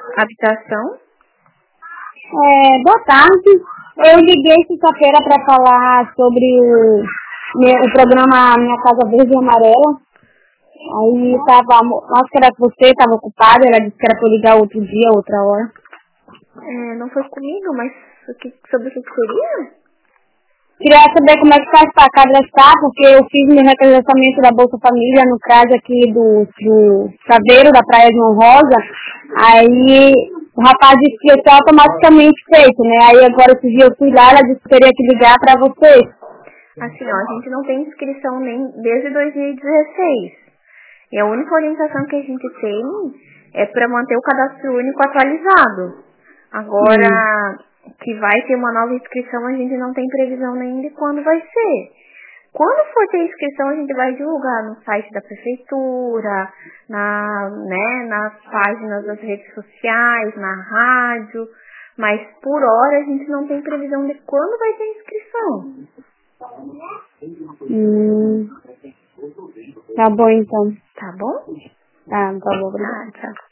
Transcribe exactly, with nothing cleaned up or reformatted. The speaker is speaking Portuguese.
Habitação? É, boa tarde. Eu liguei sexta-feira para falar sobre o, meu- o programa Minha Casa Verde e Amarela. Aí tava, acho que era você, estava ocupada, ela disse que era para eu ligar outro dia, outra hora. É, não foi comigo, mas o que, sobre o que seria? Queria saber como é que faz para cadastrar, porque eu fiz meu recadastramento da Bolsa Família no CRAS aqui do, do Chaveiro, da Praia de Honrosa. Aí o rapaz disse que isso é automaticamente feito, né? Aí agora esse dia eu fui lá, ela disse que teria que ligar para vocês. Assim, ó, a gente não tem inscrição nem desde dois mil e dezesseis. E a única orientação que a gente tem é para manter o cadastro único atualizado. Agora, hum. que vai ter uma nova inscrição, a gente não tem previsão nem de quando vai ser. Quando for ter inscrição, a gente vai divulgar no site da prefeitura, na, né, nas páginas das redes sociais, na rádio. Mas, por hora, a gente não tem previsão de quando vai ter inscrição. Hum, tá bom, então. Tá bom? Tá, tá bom, obrigada. Ah, tchau.